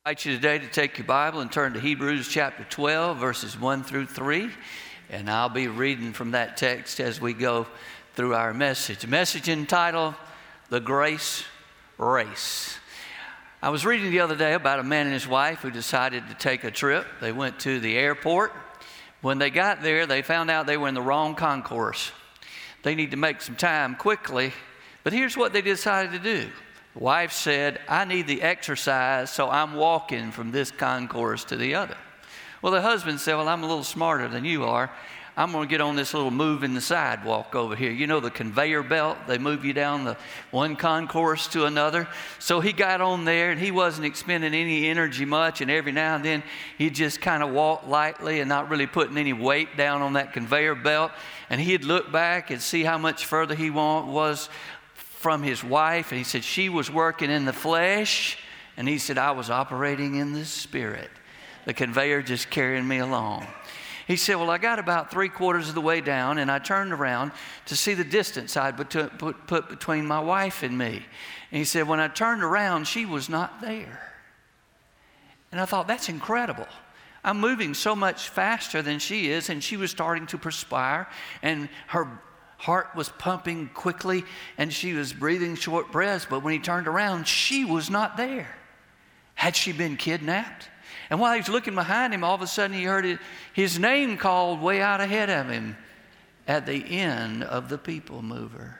I invite you today to take your Bible and turn to Hebrews chapter 12, verses 1 through 3. And I'll be reading from that text as we go through our message. A message entitled, The Grace Race. I was reading the other day about a man and his wife who decided to take a trip. They went to the airport. When they got there, they found out they were in the wrong concourse. They need to make some time quickly, but here's what they decided to do. The wife said, I need the exercise, so I'm walking from this concourse to the other. Well, the husband said, well, I'm a little smarter than you are. I'm going to get on this little move in the sidewalk over here. You know the conveyor belt? They move you down the one concourse to another. So he got on there, and he wasn't expending any energy much, and every now and then he'd just kind of walk lightly and not really putting any weight down on that conveyor belt. And he'd look back and see how much further he was from his wife, and he said she was working in the flesh, and he said I was operating in the spirit. The conveyor just carrying me along. He said, well, I got about 3/4 of the way down, and I turned around to see the distance I'd put between my wife and me. And he said, when I turned around, she was not there. And I thought, that's incredible. I'm moving so much faster than she is, and she was starting to perspire, and her heart was pumping quickly, and she was breathing short breaths, but when he turned around, she was not there. Had she been kidnapped? And while he was looking behind him, all of a sudden he heard his name called way out ahead of him at the end of the people mover.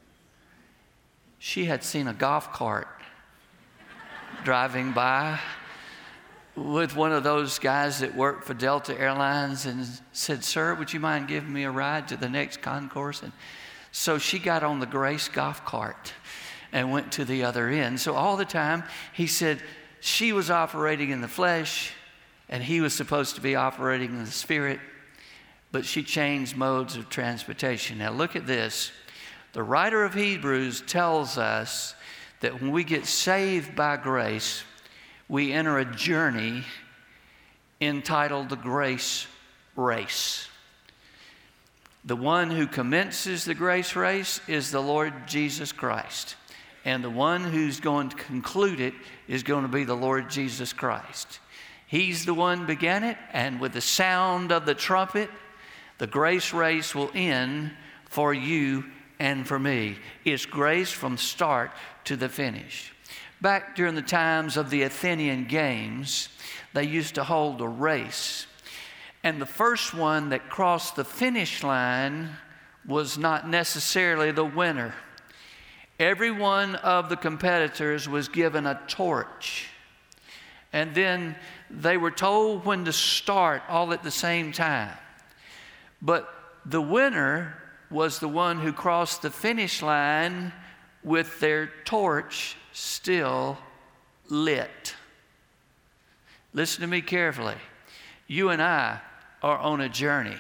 She had seen a golf cart driving by with one of those guys that worked for Delta Airlines and said, sir, would you mind giving me a ride to the next concourse? And so she got on the Grace golf cart and went to the other end. So all the time, he said, she was operating in the flesh and he was supposed to be operating in the spirit, but she changed modes of transportation. Now look at this. The writer of Hebrews tells us that when we get saved by grace, we enter a journey entitled the Grace Race. The one who commences the grace race is the Lord Jesus Christ. And the one who's going to conclude it is going to be the Lord Jesus Christ. He's the one began it, and with the sound of the trumpet, the grace race will end for you and for me. It's grace from start to the finish. Back during the times of the Athenian Games, they used to hold a race. And the first one that crossed the finish line was not necessarily the winner. Every one of the competitors was given a torch. And then they were told when to start all at the same time. But the winner was the one who crossed the finish line with their torch still lit. Listen to me carefully. You and I are on a journey.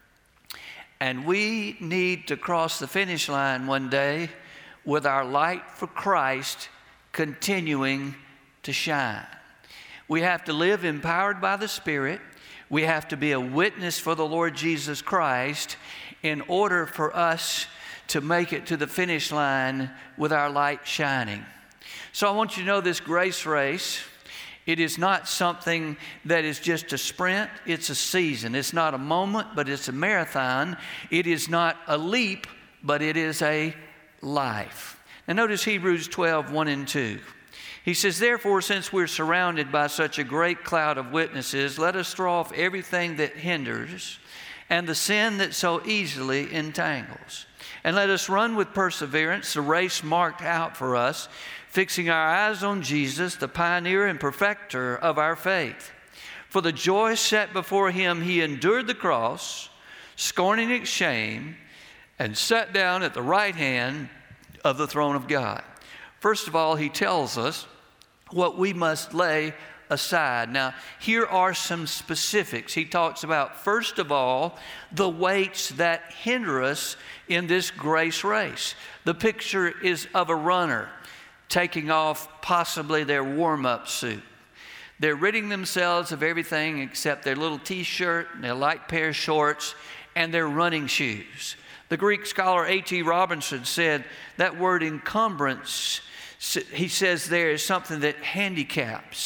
And we need to cross the finish line one day with our light for Christ continuing to shine. We have to live empowered by the Spirit. We have to be a witness for the Lord Jesus Christ in order for us to make it to the finish line with our light shining. So I want you to know this grace race, it is not something that is just a sprint, it's a season. It's not a moment, but it's a marathon. It is not a leap, but it is a life. Now notice Hebrews 12, 1 and 2. He says, therefore, since we're surrounded by such a great cloud of witnesses, let us throw off everything that hinders and the sin that so easily entangles. And let us run with perseverance the race marked out for us, fixing our eyes on Jesus, the pioneer and perfecter of our faith. For the joy set before him, he endured the cross, scorning its shame, and sat down at the right hand of the throne of God. First of all, he tells us what we must lay aside. Now, here are some specifics. He talks about, first of all, the weights that hinder us in this grace race. The picture is of a runner taking off possibly their warm-up suit. They're ridding themselves of everything except their little t-shirt and their light pair of shorts and their running shoes. The Greek scholar A.T. Robinson said that word encumbrance, he says there, is something that handicaps.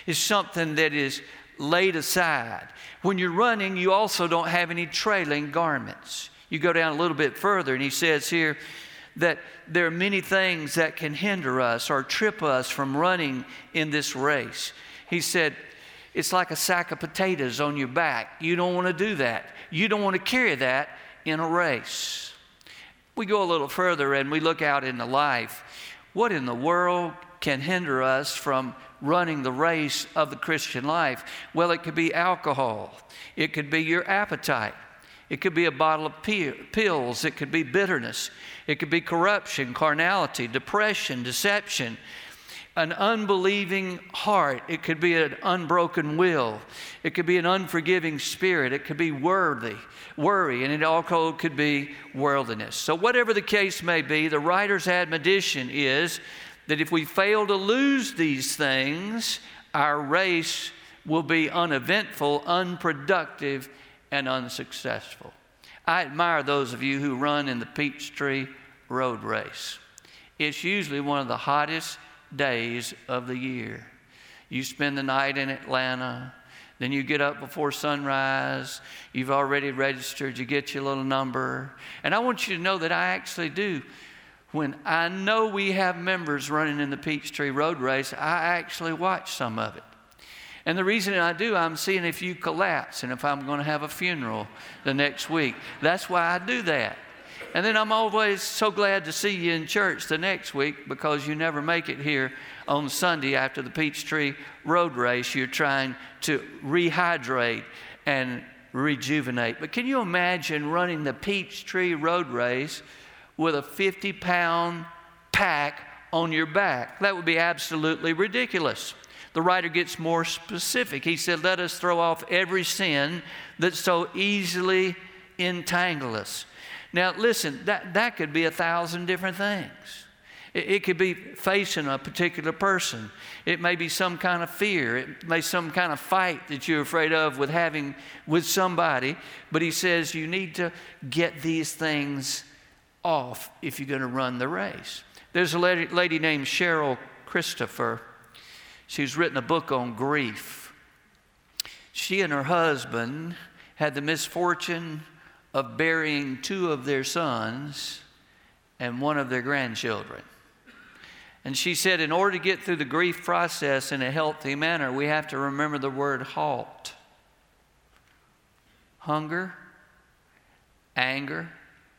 is something that is laid aside. When you're running, you also don't have any trailing garments. You go down a little bit further, and he says here that there are many things that can hinder us or trip us from running in this race. He said, it's like a sack of potatoes on your back. You don't want to do that. You don't want to carry that in a race. We go a little further and we look out into life. What in the world can hinder us from running the race of the Christian life? Well, it could be alcohol. It could be your appetite. It could be a bottle of pills. It could be bitterness. It could be corruption, carnality, depression, deception, an unbelieving heart. It could be an unbroken will. It could be an unforgiving spirit. It could be worry, and it also could be worldliness. So whatever the case may be, the writer's admonition is that if we fail to lose these things, our race will be uneventful, unproductive, and unsuccessful. I admire those of you who run in the Peachtree Road Race. It's usually one of the hottest days of the year. You spend the night in Atlanta, then you get up before sunrise, you've already registered, you get your little number. And I want you to know that I actually do. When I know we have members running in the Peachtree Road Race, I actually watch some of it. And the reason I do, I'm seeing if you collapse and if I'm going to have a funeral the next week. That's why I do that. And then I'm always so glad to see you in church the next week, because you never make it here on Sunday after the Peachtree Road Race. You're trying to rehydrate and rejuvenate. But can you imagine running the Peachtree Road Race with a 50-pound pack on your back? That would be absolutely ridiculous. The writer gets more specific. He said, let us throw off every sin that so easily entangles us. Now, listen, that could be 1,000 different things. It could be facing a particular person. It may be some kind of fear. It may be some kind of fight that you're afraid of with having with somebody. But he says you need to get these things off if you're going to run the race. There's a lady named Cheryl Christopher. She's written a book on grief. She and her husband had the misfortune of burying 2 of their sons and 1 of their grandchildren. And she said, in order to get through the grief process in a healthy manner, we have to remember the word halt. Hunger, anger,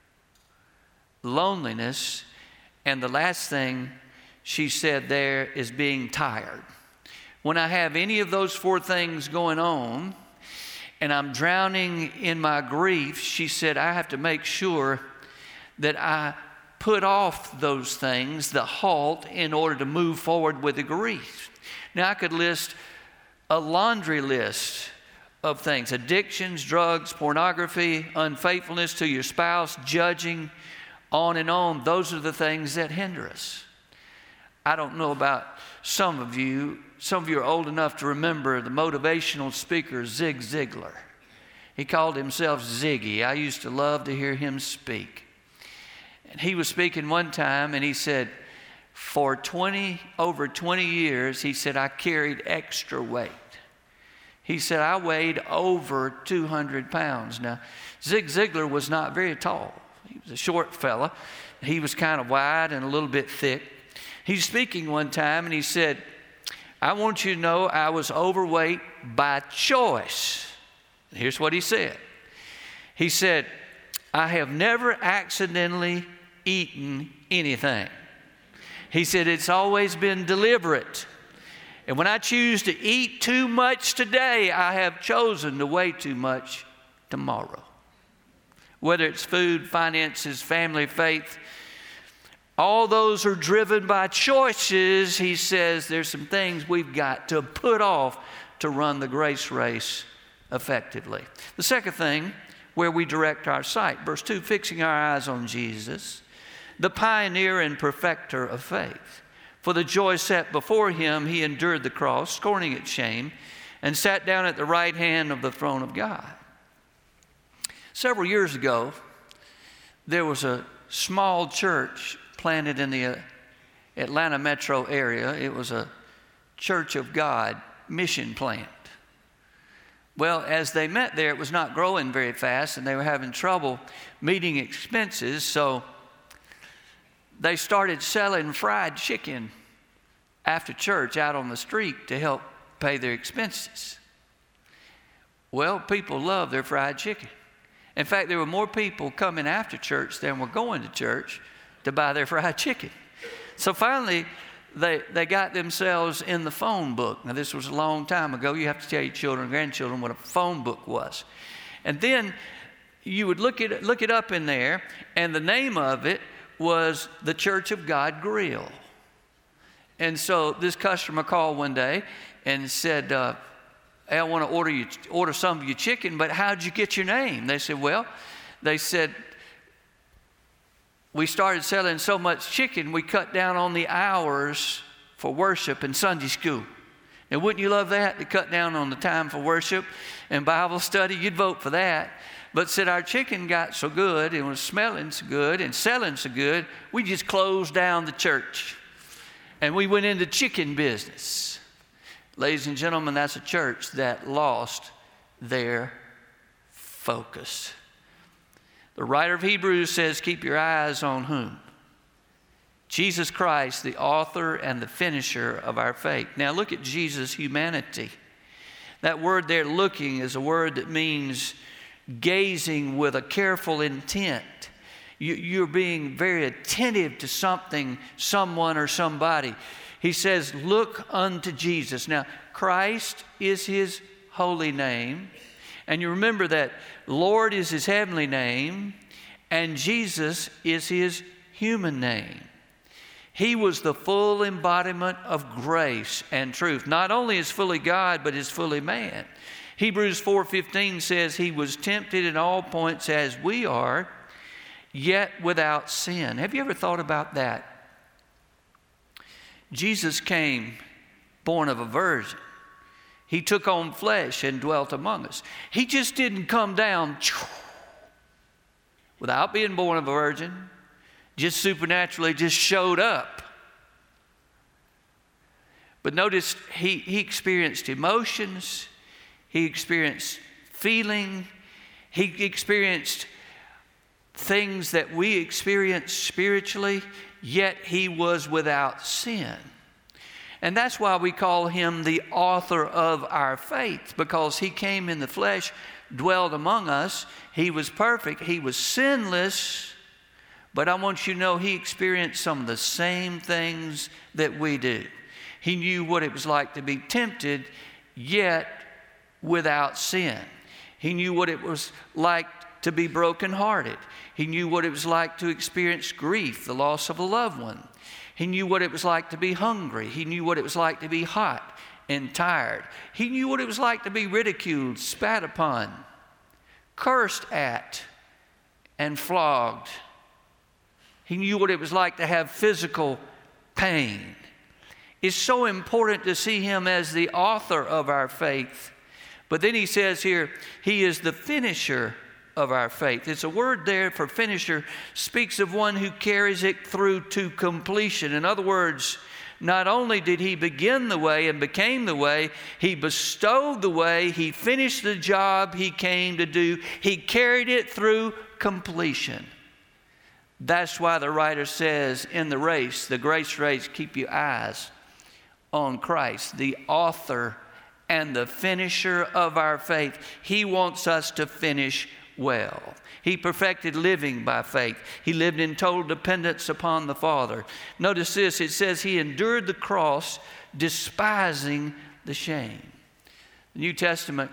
loneliness, and the last thing she said there is being tired. When I have any of those 4 things going on and I'm drowning in my grief, she said, I have to make sure that I put off those things, the halt, in order to move forward with the grief. Now, I could list a laundry list of things: addictions, drugs, pornography, unfaithfulness to your spouse, judging, on and on. Those are the things that hinder us. I don't know about some of you. Some of you are old enough to remember the motivational speaker Zig Ziglar. He called himself Ziggy. I used to love to hear him speak. And he was speaking one time, and he said, for over 20 years, he said, I carried extra weight. He said, I weighed over 200 pounds. Now, Zig Ziglar was not very tall. He was a short fella. He was kind of wide and a little bit thick. He's speaking one time, and he said, I want you to know I was overweight by choice. Here's what he said. He said, I have never accidentally eaten anything. He said, it's always been deliberate. And when I choose to eat too much today, I have chosen to weigh too much tomorrow. Whether it's food, finances, family, faith, all those are driven by choices. He says there's some things we've got to put off to run the grace race effectively. The second thing, where we direct our sight, verse 2, fixing our eyes on Jesus, the pioneer and perfecter of faith. For the joy set before him, he endured the cross, scorning its shame, and sat down at the right hand of the throne of God. Several years ago, there was a small church planted in the Atlanta metro area. It was a Church of God mission plant. Well, as they met there, it was not growing very fast, and they were having trouble meeting expenses, so they started selling fried chicken after church out on the street to help pay their expenses. Well, people love their fried chicken. In fact, there were more people coming after church than were going to church to buy their fried chicken. So finally, they got themselves in the phone book. Now, this was a long time ago. You have to tell your children and grandchildren what a phone book was. And then you would look it up in there, and the name of it was the Church of God Grill. And so this customer called one day and said, hey, I want to order some of your chicken, but how'd you get your name? They said, we started selling so much chicken, we cut down on the hours for worship and Sunday school. Now, wouldn't you love that, to cut down on the time for worship and Bible study? You'd vote for that. But said our chicken got so good and was smelling so good and selling so good, we just closed down the church. And we went into chicken business. Ladies and gentlemen, that's a church that lost their focus. The writer of Hebrews says, keep your eyes on whom? Jesus Christ, the author and the finisher of our faith. Now look at Jesus' humanity. That word there, looking, is a word that means gazing with a careful intent. You're being very attentive to something, someone, or somebody. He says, look unto Jesus. Now, Christ is his holy name. And you remember that Lord is his heavenly name, and Jesus is his human name. He was the full embodiment of grace and truth. Not only is fully God, but is fully man. Hebrews 4:15 says he was tempted in all points as we are, yet without sin. Have you ever thought about that? Jesus came born of a virgin. He took on flesh and dwelt among us. He just didn't come down without being born of a virgin, just supernaturally just showed up. But notice he experienced emotions, he experienced feeling, he experienced things that we experience spiritually, yet he was without sin. And that's why we call him the author of our faith, because he came in the flesh, dwelled among us. He was perfect. He was sinless. But I want you to know he experienced some of the same things that we do. He knew what it was like to be tempted, yet without sin. He knew what it was like to be brokenhearted. He knew what it was like to experience grief, the loss of a loved one. He knew what it was like to be hungry. He knew what it was like to be hot and tired. He knew what it was like to be ridiculed, spat upon, cursed at, and flogged. He knew what it was like to have physical pain. It's so important to see him as the author of our faith. But then he says here, he is the finisher of our faith. It's a word there for finisher, speaks of one who carries it through to completion. In other words, not only did he begin the way and became the way, he bestowed the way, he finished the job he came to do, he carried it through completion. That's why the writer says in the race, the grace race, keep your eyes on Christ, the author and the finisher of our faith. He wants us to finish well. He perfected living by faith. He lived in total dependence upon the Father. Notice this, it says he endured the cross, despising the shame. The New Testament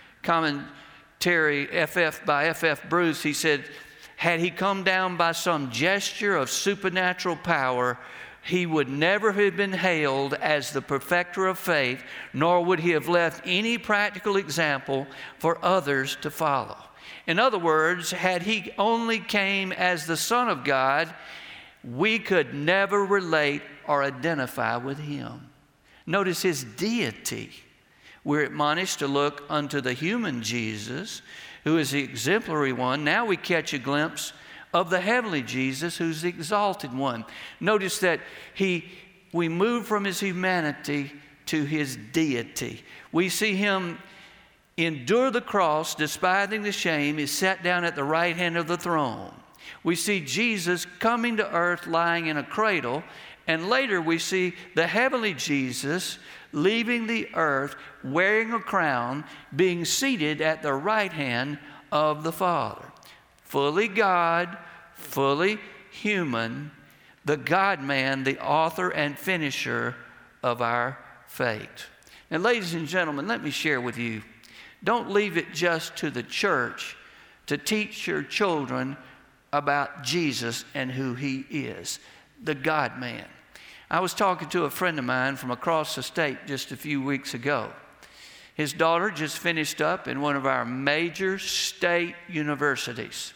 commentary by F.F. Bruce, he said, had he come down by some gesture of supernatural power, he would never have been hailed as the perfecter of faith, nor would he have left any practical example for others to follow. In other words, had he only came as the Son of God, we could never relate or identify with him. Notice his deity. We're admonished to look unto the human Jesus, who is the exemplary one. Now we catch a glimpse of the heavenly Jesus, who's the exalted one. Notice that we move from his humanity to his deity. We see him endure the cross, despising the shame, is sat down at the right hand of the throne. We see Jesus coming to earth lying in a cradle, and later we see the heavenly Jesus leaving the earth wearing a crown, being seated at the right hand of the Father. Fully God, fully human, the God-man, the author and finisher of our faith. Now, ladies and gentlemen, let me share with you, don't leave it just to the church to teach your children about Jesus and who he is, the God-man. I was talking to a friend of mine from across the state just a few weeks ago. His daughter just finished up in one of our major state universities.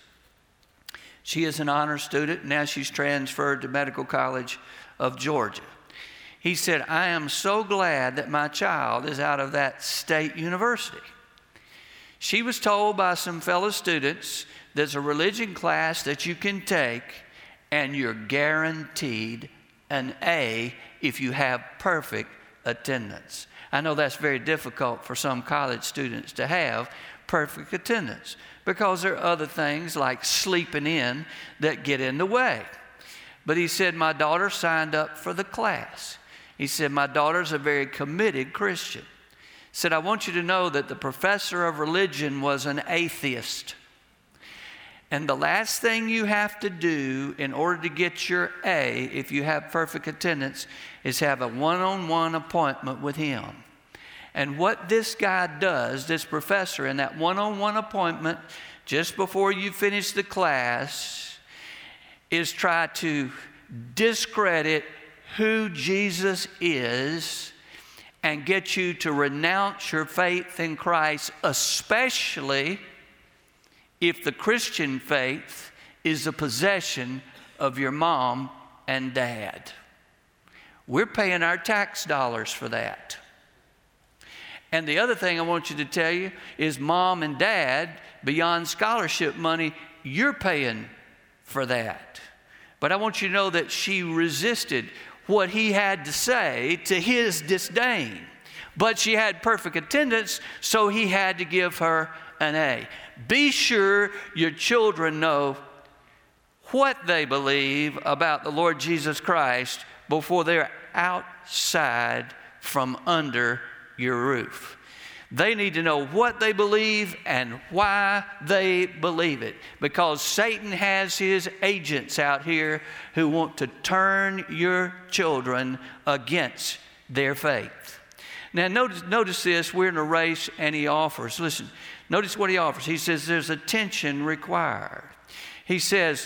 She is an honor student. Now she's transferred to Medical College of Georgia. He said, I am so glad that my child is out of that state university. She was told by some fellow students, there's a religion class that you can take and you're guaranteed an A if you have perfect attendance. I know that's very difficult for some college students to have perfect attendance because there are other things like sleeping in that get in the way. But he said, my daughter signed up for the class. He said, my daughter's a very committed Christian. He said, I want you to know that the professor of religion was an atheist. And the last thing you have to do in order to get your A, if you have perfect attendance, is have a one-on-one appointment with him. And what this guy does, this professor, in that one-on-one appointment, just before you finish the class, is try to discredit who Jesus is and get you to renounce your faith in Christ, especially if the Christian faith is the possession of your mom and dad. We're paying our tax dollars for that. And the other thing I want you to tell you is mom and dad, beyond scholarship money, you're paying for that. But I want you to know that she resisted what he had to say to his disdain. But she had perfect attendance, so he had to give her an A. Be sure your children know what they believe about the Lord Jesus Christ before they're outside from under your roof. They need to know what they believe and why they believe it, because Satan has his agents out here who want to turn your children against their faith. Now notice this, we're in a race and he offers, listen, notice what he offers. He says there's attention required. He says,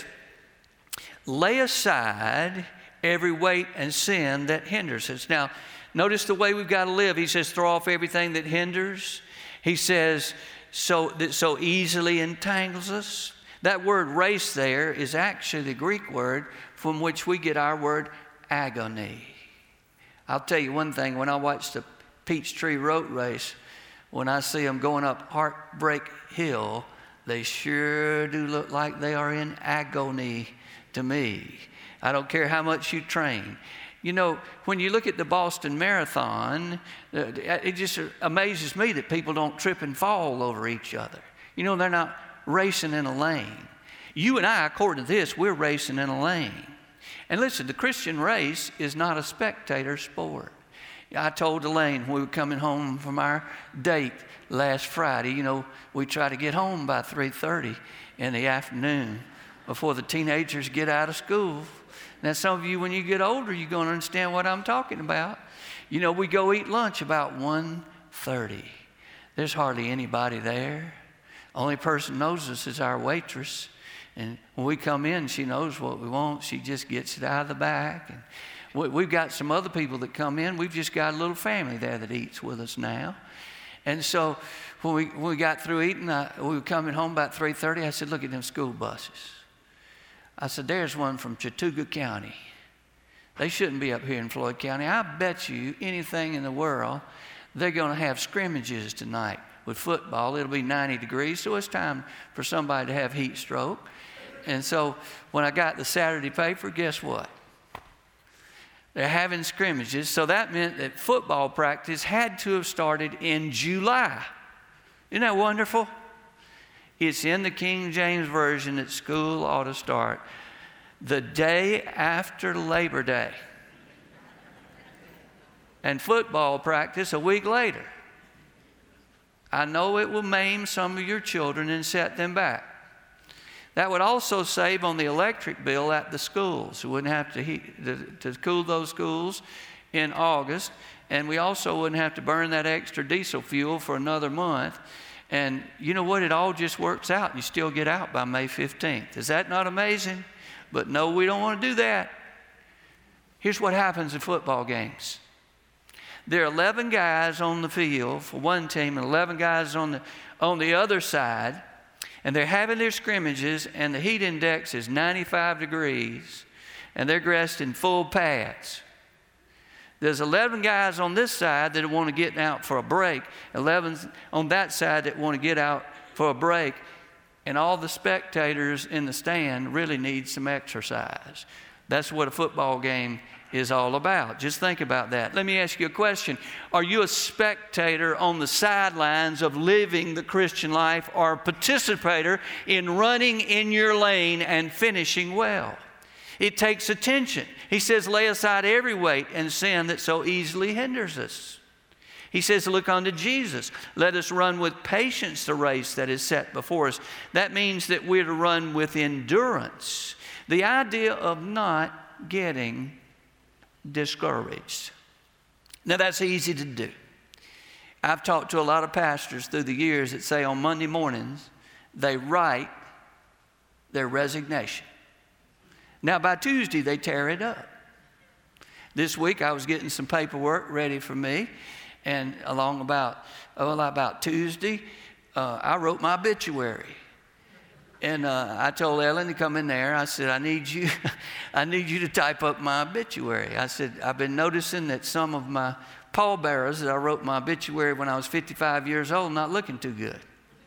lay aside every weight and sin that hinders us. Now, notice the way we've got to live. He says, throw off everything that hinders. He says, that so easily entangles us. That word race there is actually the Greek word from which we get our word agony. I'll tell you one thing, when I watch the Peachtree Road Race, when I see them going up Heartbreak Hill, they sure do look like they are in agony to me. I don't care how much you train. You know, when you look at the Boston Marathon, it just amazes me that people don't trip and fall over each other. You know, they're not racing in a lane. You and I, according to this, we're racing in a lane. And listen, the Christian race is not a spectator sport. I told Elaine when we were coming home from our date last Friday, you know, we try to get home by 3:30 in the afternoon before the teenagers get out of school. Now, some of you, when you get older, you're going to understand what I'm talking about. You know, we go eat lunch about 1:30. There's hardly anybody there. Only person knows us is our waitress. And when we come in, she knows what we want. She just gets it out of the back. And we've got some other people that come in. We've just got a little family there that eats with us now. And so when we got through eating, we were coming home about 3:30. I said, look at them school buses. I said, there's one from Chattooga County. They shouldn't be up here in Floyd County. I bet you anything in the world, they're going to have scrimmages tonight with football. It'll be 90 degrees, so it's time for somebody to have heat stroke. And so when I got the Saturday paper, guess what? They're having scrimmages. So that meant that football practice had to have started in July. Isn't that wonderful? It's in the King James Version that school ought to start the day after Labor Day. And football practice a week later. I know it will maim some of your children and set them back. That would also save on the electric bill at the schools. We wouldn't have to cool those schools in August. And we also wouldn't have to burn that extra diesel fuel for another month. And you know what? It all just works out. You still get out by May 15th. Is that not amazing? But no, we don't want to do that. Here's what happens in football games. There are 11 guys on the field for one team and 11 guys on the other side, and they're having their scrimmages, and the heat index is 95 degrees, and they're dressed in full pads. There's 11 guys on this side that want to get out for a break, 11 on that side that want to get out for a break, and all the spectators in the stand really need some exercise. That's what a football game is all about. Just think about that. Let me ask you a question. Are you a spectator on the sidelines of living the Christian life, or a participator in running in your lane and finishing well? It takes attention. He says, lay aside every weight and sin that so easily hinders us. He says, look unto Jesus. Let us run with patience the race that is set before us. That means that we're to run with endurance. The idea of not getting discouraged. Now, that's easy to do. I've talked to a lot of pastors through the years that say on Monday mornings they write their resignation. Now, by Tuesday, they tear it up. This week, I was getting some paperwork ready for me, and about Tuesday, I wrote my obituary. And I told Ellen to come in there. I said, I need you to type up my obituary. I said, I've been noticing that some of my pallbearers that I wrote my obituary when I was 55 years old not looking too good.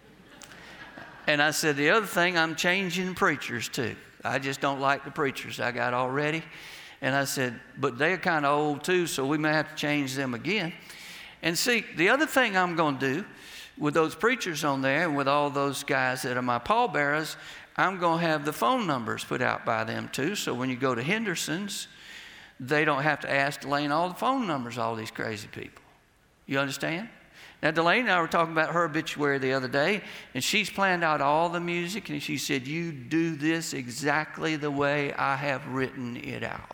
And I said, the other thing, I'm changing preachers too. I just don't like the preachers I got already. And I said, but they're kind of old too, so we may have to change them again. And see, the other thing I'm going to do with those preachers on there and with all those guys that are my pallbearers, I'm going to have the phone numbers put out by them too. So when you go to Henderson's, they don't have to ask Delaney all the phone numbers of all these crazy people. You understand? Now, Delaney and I were talking about her obituary the other day, and she's planned out all the music, and she said, you do this exactly the way I have written it out.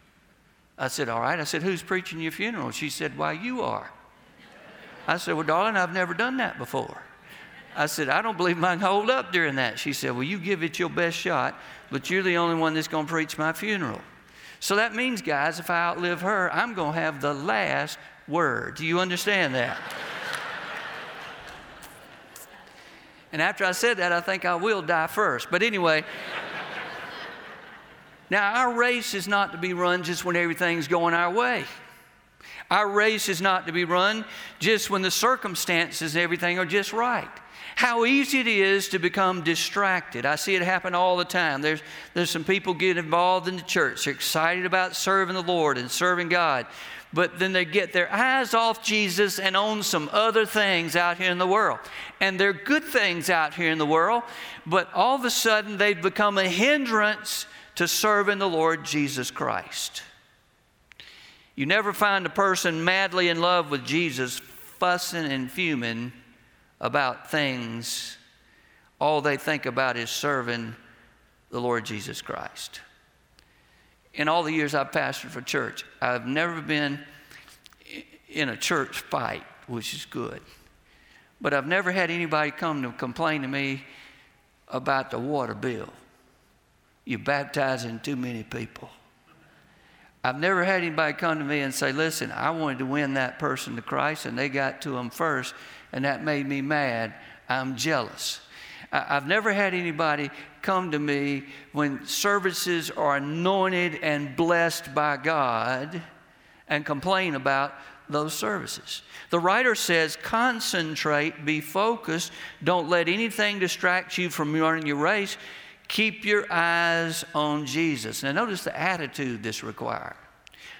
I said, all right. I said, who's preaching your funeral? She said, why, you are. I said, well, darling, I've never done that before. I said, I don't believe I can hold up during that. She said, well, you give it your best shot, but you're the only one that's going to preach my funeral. So that means, guys, if I outlive her, I'm going to have the last word. Do you understand that? And after I said that, I think I will die first. But anyway, now our race is not to be run just when everything's going our way. Our race is not to be run just when the circumstances and everything are just right. How easy it is to become distracted. I see it happen all the time. There's some people get involved in the church. They're excited about serving the Lord and serving God. But then they get their eyes off Jesus and on some other things out here in the world. And they're good things out here in the world, but all of a sudden they've become a hindrance to serving the Lord Jesus Christ. You never find a person madly in love with Jesus fussing and fuming about things. All they think about is serving the Lord Jesus Christ. In all the years I've pastored for church, I've never been in a church fight, which is good. But I've never had anybody come to complain to me about the water bill. You're baptizing too many people. I've never had anybody come to me and say, listen, I wanted to win that person to Christ, and they got to him first, and that made me mad. I'm jealous. I've never had anybody come to me when services are anointed and blessed by God and complain about those services. The writer says, concentrate, be focused. Don't let anything distract you from running your race. Keep your eyes on Jesus. Now notice the attitude this requires.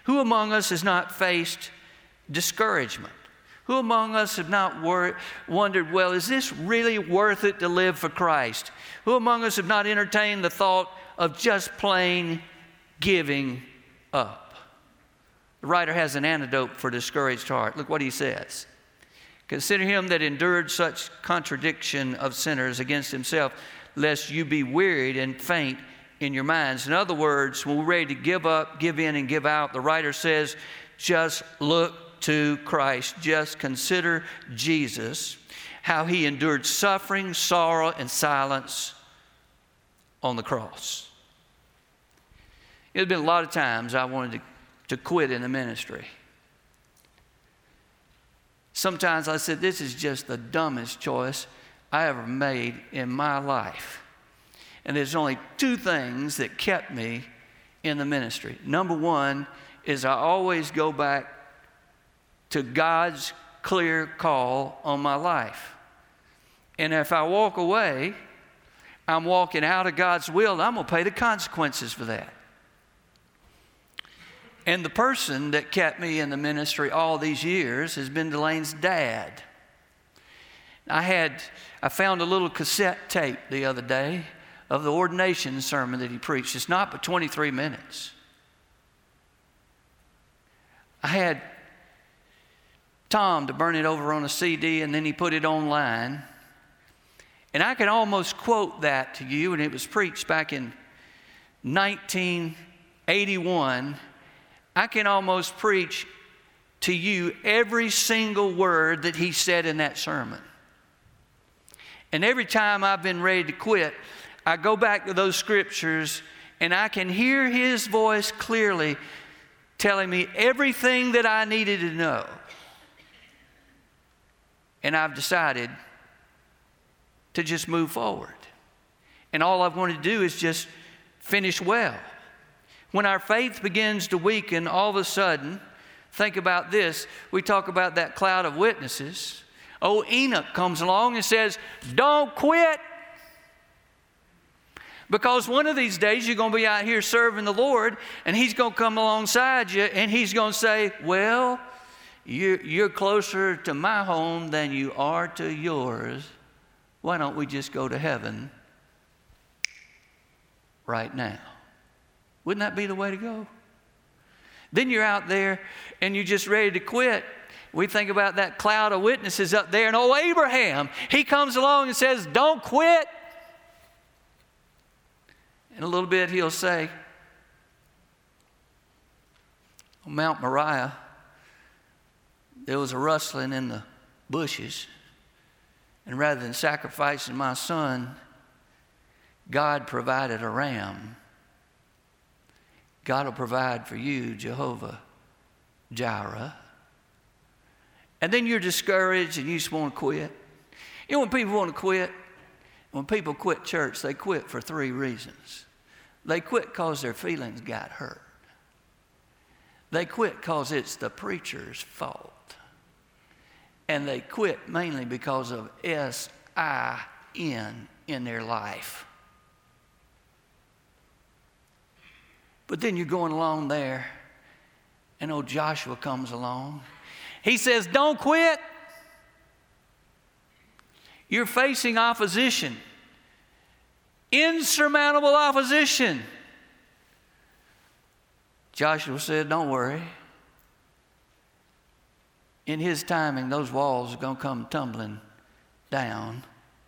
Who among us has not faced discouragement? Who among us have not wondered, well, is this really worth it to live for Christ? Who among us have not entertained the thought of just plain giving up? The writer has an antidote for a discouraged heart. Look what he says. Consider him that endured such contradiction of sinners against himself, lest you be wearied and faint in your minds. In other words, when we're ready to give up, give in, and give out, the writer says, just look to Christ. Just consider Jesus, how he endured suffering, sorrow, and silence on the cross. There's been a lot of times I wanted to quit in the ministry. Sometimes I said, this is just the dumbest choice I ever made in my life. And there's only two things that kept me in the ministry. Number one is I always go back to God's clear call on my life. And if I walk away, I'm walking out of God's will, and I'm going to pay the consequences for that. And the person that kept me in the ministry all these years has been Delaine's dad. I found a little cassette tape the other day of the ordination sermon that he preached. It's not but 23 minutes. I had Tom to burn it over on a CD, and then he put it online. And I can almost quote that to you, and it was preached back in 1981. I can almost preach to you every single word that he said in that sermon. And every time I've been ready to quit, I go back to those scriptures, and I can hear his voice clearly telling me everything that I needed to know. And I've decided to just move forward. And all I've wanted to do is just finish well. When our faith begins to weaken, all of a sudden, think about this. We talk about that cloud of witnesses. Oh, Enoch comes along and says, don't quit. Because one of these days you're going to be out here serving the Lord, and he's going to come alongside you, and he's going to say, well, you're closer to my home than you are to yours. Why don't we just go to heaven right now? Wouldn't that be the way to go? Then you're out there and you're just ready to quit. We think about that cloud of witnesses up there, and oh, Abraham, he comes along and says, don't quit. In a little bit he'll say, on Mount Moriah, there was a rustling in the bushes, and rather than sacrificing my son, God provided a ram. God will provide for you, Jehovah Jireh. And then you're discouraged and you just want to quit. You know, when people want to quit, when people quit church, they quit for three reasons. They quit because their feelings got hurt. They quit because it's the preacher's fault. And they quit mainly because of S-I-N in their life. But then you're going along there, and old Joshua comes along. He says, don't quit. You're facing opposition, insurmountable opposition. Joshua said, don't worry. In his timing, those walls are going to come tumbling down.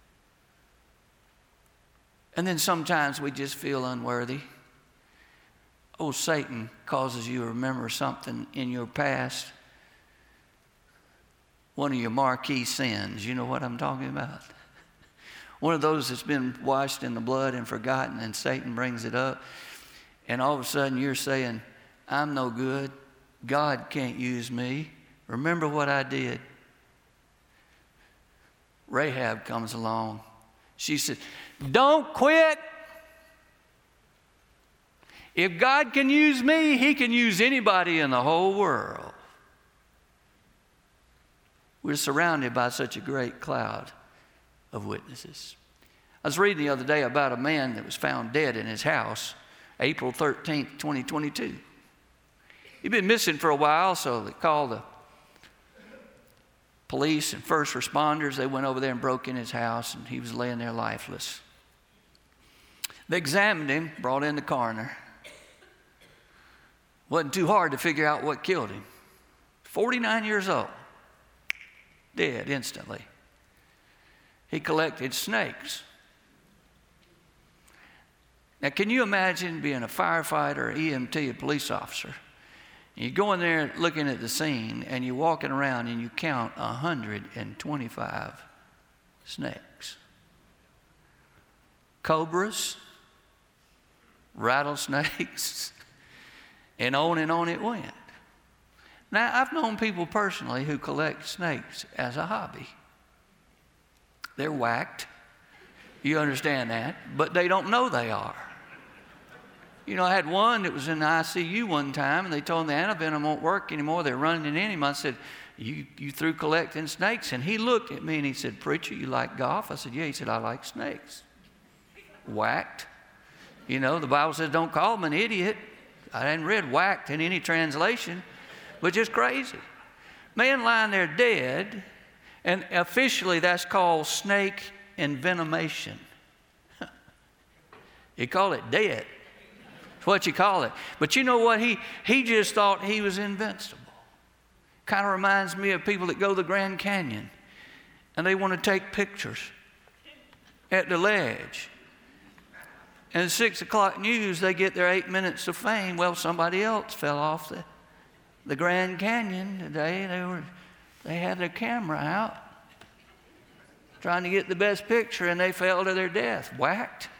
And then sometimes we just feel unworthy. Oh, Satan causes you to remember something in your past. One of your marquee sins. You know what I'm talking about? One of those that's been washed in the blood and forgotten, and Satan brings it up. And all of a sudden you're saying, I'm no good. God can't use me. Remember what I did. Rahab comes along. She said, don't quit. If God can use me, he can use anybody in the whole world. We're surrounded by such a great cloud of witnesses. I was reading the other day about a man that was found dead in his house, April 13th, 2022. He'd been missing for a while, so they called the police and first responders. They went over there and broke in his house, and he was laying there lifeless. They examined him, brought in the coroner. Wasn't too hard to figure out what killed him. 49 years old, dead instantly. He collected snakes. Now, can you imagine being a firefighter, EMT, a police officer? You go in there looking at the scene, and you're walking around and you count 125 snakes. Cobras, rattlesnakes, and on it went. Now, I've known people personally who collect snakes as a hobby. They're whacked. You understand that, but they don't know they are. You know, I had one that was in the ICU one time, and they told him the antivenom won't work anymore. They're running it in him. I said, you through collecting snakes? And he looked at me and he said, "Preacher, you like golf?" I said, "Yeah." He said, "I like snakes." Whacked. You know, the Bible says don't call him an idiot. I hadn't read whacked in any translation, but just crazy. Man lying there dead, and officially that's called snake envenomation. You call it dead. It's what you call it. But you know what? He just thought he was invincible. Kind of reminds me of people that go to the Grand Canyon and they want to take pictures at the ledge. And at 6 o'clock news, they get their 8 minutes of fame. Well, somebody else fell off the Grand Canyon today. They had their camera out trying to get the best picture, and they fell to their death, whacked.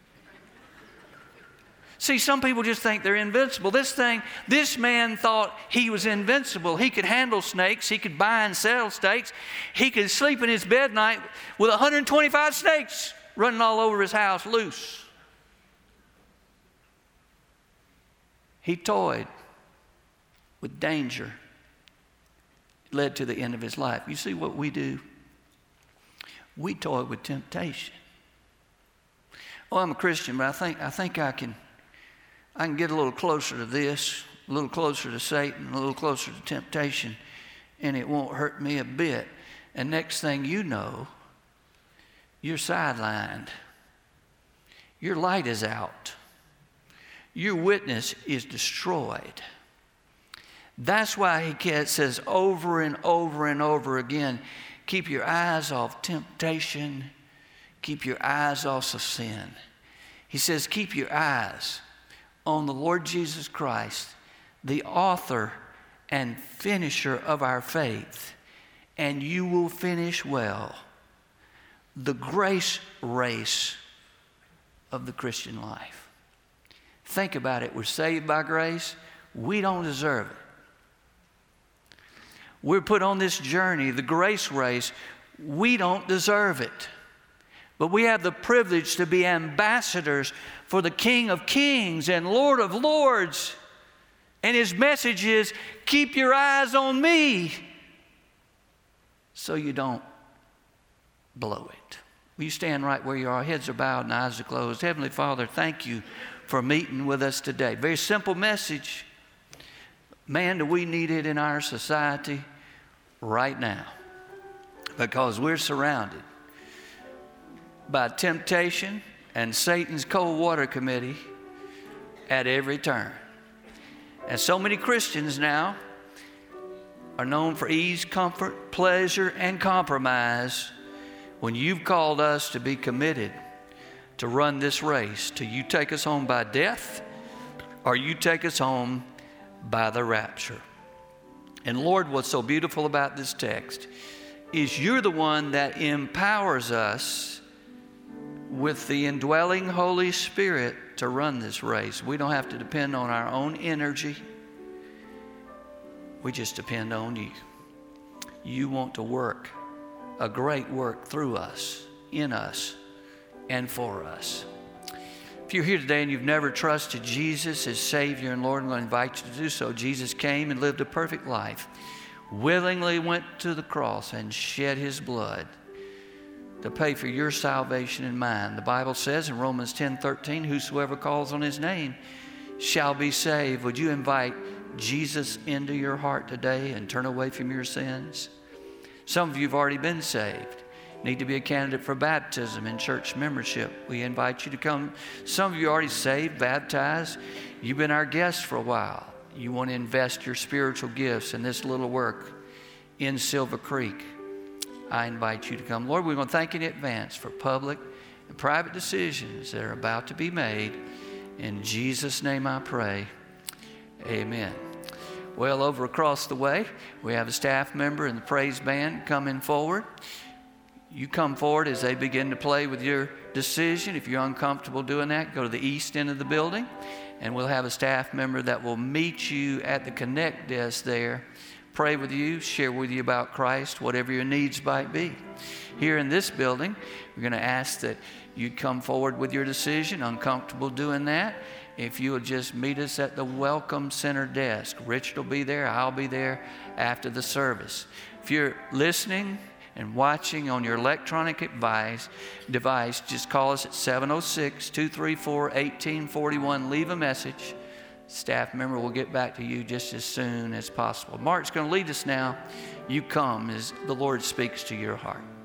See, some people just think they're invincible. This man thought he was invincible. He could handle snakes. He could buy and sell snakes. He could sleep in his bed night with 125 snakes running all over his house loose. He toyed with danger. It led to the end of his life. You see what we do? We toy with temptation. Oh, I'm a Christian, but I think I can get a little closer to this, a little closer to Satan, a little closer to temptation, and it won't hurt me a bit. And next thing you know, you're sidelined. Your light is out. Your witness is destroyed. That's why he says over and over and over again, keep your eyes off temptation. Keep your eyes off of sin. He says, keep your eyes on the Lord Jesus Christ, the author and finisher of our faith, and you will finish well the grace race of the Christian life. Think about it. We're saved by grace. We don't deserve it. We're put on this journey, the grace race. We don't deserve it. But we have the privilege to be ambassadors for the King of Kings and Lord of Lords. And his message is, keep your eyes on me so you don't blow it. Will you stand right where you are? Heads are bowed and eyes are closed. Heavenly Father, thank you for meeting with us today. Very simple message. Man, do we need it in our society right now, because we're surrounded by temptation and Satan's cold water committee at every turn. And so many Christians now are known for ease, comfort, pleasure, and compromise, when you've called us to be committed to run this race till you take us home by death or you take us home by the rapture. And Lord, what's so beautiful about this text is you're the one that empowers us with the indwelling Holy Spirit to run this race. We don't have to depend on our own energy. We just depend on you. You want to work a great work through us, in us, and for us. If you're here today and you've never trusted Jesus as Savior and Lord, I'm going to invite you to do so. Jesus came and lived a perfect life, willingly went to the cross and shed his blood to pay for your salvation and mine. The Bible says in Romans 10:13, whosoever calls on his name shall be saved. Would you invite Jesus into your heart today and turn away from your sins? Some of you have already been saved. Need to be a candidate for baptism and church membership. We invite you to come. Some of you are already saved, baptized. You've been our guest for a while. You want to invest your spiritual gifts in this little work in Silver Creek. I invite you to come. Lord, we want to thank you in advance for public and private decisions that are about to be made. In Jesus' name I pray. Amen. Well, over across the way, we have a staff member and the praise band coming forward. You come forward as they begin to play with your decision. If you're uncomfortable doing that, go to the east end of the building, and we'll have a staff member that will meet you at the Connect desk there, pray with you, share with you about Christ, whatever your needs might be. Here in this building, we're going to ask that you come forward with your decision, uncomfortable doing that. If you will just meet us at the Welcome Center desk. Richard will be there, I'll be there after the service. If you're listening and watching on your electronic device, just call us at 706-234-1841. Leave a message. Staff member will get back to you just as soon as possible. Mark's going to lead us now. You come as the Lord speaks to your heart.